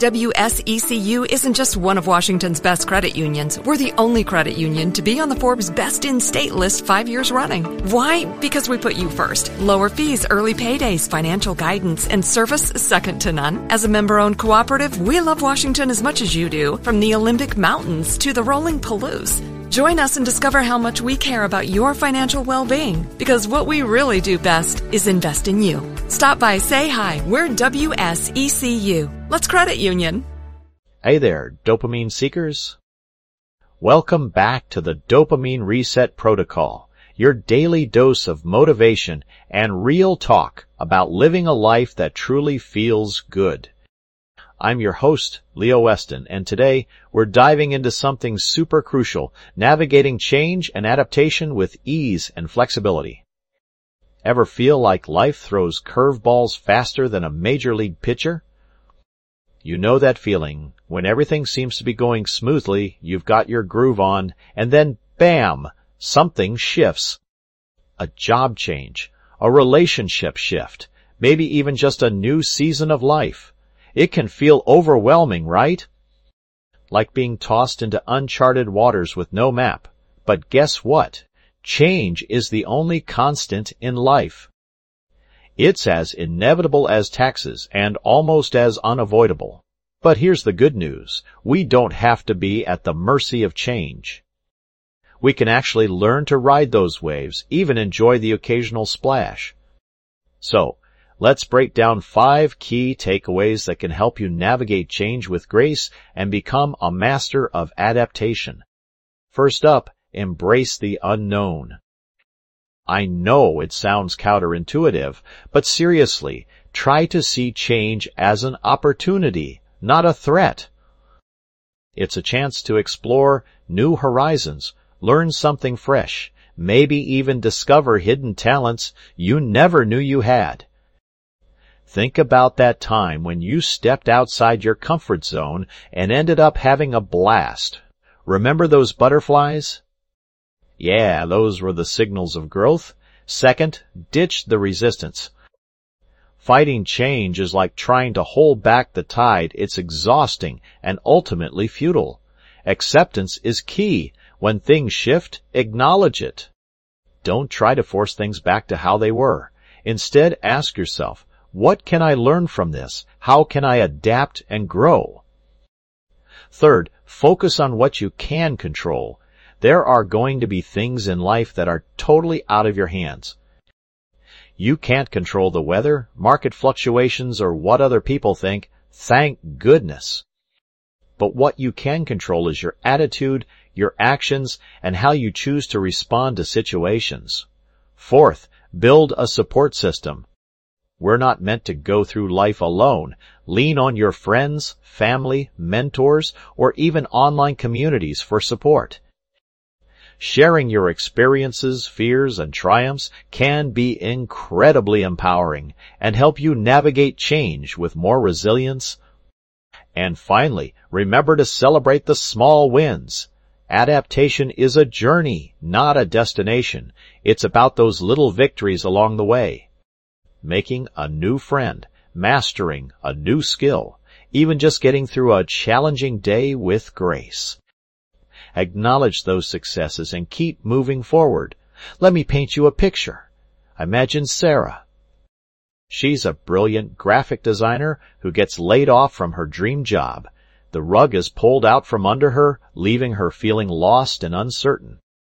WSECU isn't just one of Washington's best credit unions. We're the only credit union to be on the Forbes Best in State list 5 years running. Why? Because we put you first. Lower fees, early paydays, financial guidance, and service second to none. As a member-owned cooperative, we love Washington as much as you do, from the Olympic Mountains to the rolling Palouse. Join us and discover how much we care about your financial well-being, because what we really do best is invest in you. Stop by, say hi. We're WSECU. Let's credit union. Hey there, dopamine seekers. Welcome back to the Dopamine Reset Protocol, your daily dose of motivation and real talk about living a life that truly feels good. I'm your host, Leo Weston, and today we're diving into something super crucial, navigating change and adaptation with ease and flexibility. Ever feel like life throws curveballs faster than a major league pitcher? You know that feeling, when everything seems to be going smoothly, you've got your groove on, and then bam, something shifts. A job change, a relationship shift, maybe even just a new season of life. It can feel overwhelming, right? Like being tossed into uncharted waters with no map. But guess what? Change is the only constant in life. It's as inevitable as taxes and almost as unavoidable. But here's the good news. We don't have to be at the mercy of change. We can actually learn to ride those waves, even enjoy the occasional splash. So, let's break down 5 key takeaways that can help you navigate change with grace and become a master of adaptation. First up, embrace the unknown. I know it sounds counterintuitive, but seriously, try to see change as an opportunity, not a threat. It's a chance to explore new horizons, learn something fresh, maybe even discover hidden talents you never knew you had. Think about that time when you stepped outside your comfort zone and ended up having a blast. Remember those butterflies? Yeah, those were the signals of growth. Second, ditch the resistance. Fighting change is like trying to hold back the tide. It's exhausting and ultimately futile. Acceptance is key. When things shift, acknowledge it. Don't try to force things back to how they were. Instead, ask yourself, what can I learn from this? How can I adapt and grow? Third, focus on what you can control. There are going to be things in life that are totally out of your hands. You can't control the weather, market fluctuations, or what other people think. Thank goodness. But what you can control is your attitude, your actions, and how you choose to respond to situations. Fourth, build a support system. We're not meant to go through life alone. Lean on your friends, family, mentors, or even online communities for support. Sharing your experiences, fears, and triumphs can be incredibly empowering and help you navigate change with more resilience. And finally, remember to celebrate the small wins. Adaptation is a journey, not a destination. It's about those little victories along the way. Making a new friend, mastering a new skill, even just getting through a challenging day with grace. Acknowledge those successes and keep moving forward. Let me paint you a picture. Imagine Sarah. She's a brilliant graphic designer who gets laid off from her dream job. The rug is pulled out from under her, leaving her feeling lost and uncertain.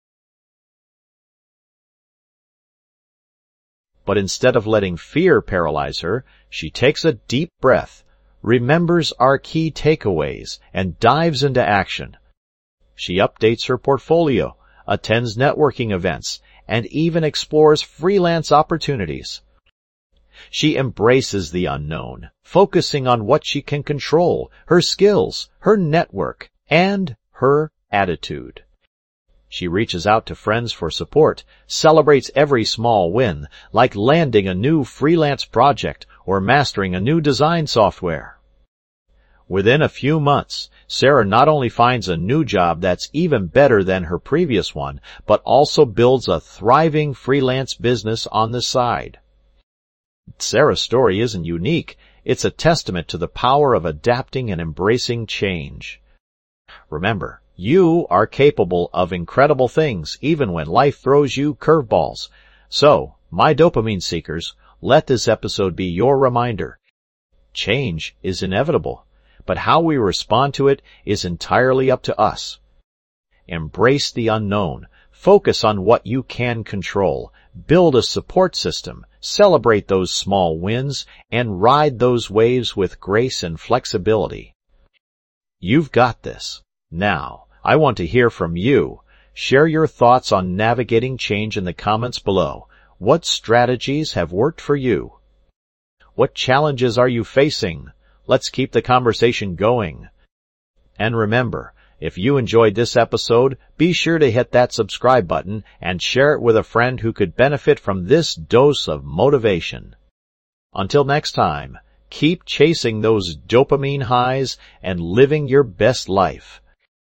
But instead of letting fear paralyze her, she takes a deep breath, remembers our key takeaways, and dives into action. She updates her portfolio, attends networking events, and even explores freelance opportunities. She embraces the unknown, focusing on what she can control, her skills, her network, and her attitude. She reaches out to friends for support, celebrates every small win, like landing a new freelance project or mastering a new design software. Within a few months, Sarah not only finds a new job that's even better than her previous one, but also builds a thriving freelance business on the side. Sarah's story isn't unique. It's a testament to the power of adapting and embracing change. Remember, you are capable of incredible things even when life throws you curveballs. So, my dopamine seekers, let this episode be your reminder. Change is inevitable, but how we respond to it is entirely up to us. Embrace the unknown. Focus on what you can control. Build a support system. Celebrate those small wins and ride those waves with grace and flexibility. You've got this. Now, I want to hear from you. Share your thoughts on navigating change in the comments below. What strategies have worked for you? What challenges are you facing? Let's keep the conversation going. And remember, if you enjoyed this episode, be sure to hit that subscribe button and share it with a friend who could benefit from this dose of motivation. Until next time, keep chasing those dopamine highs and living your best life.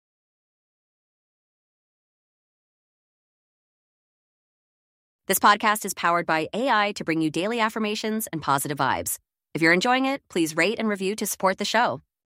This podcast is powered by AI to bring you daily affirmations and positive vibes. If you're enjoying it, please rate and review to support the show.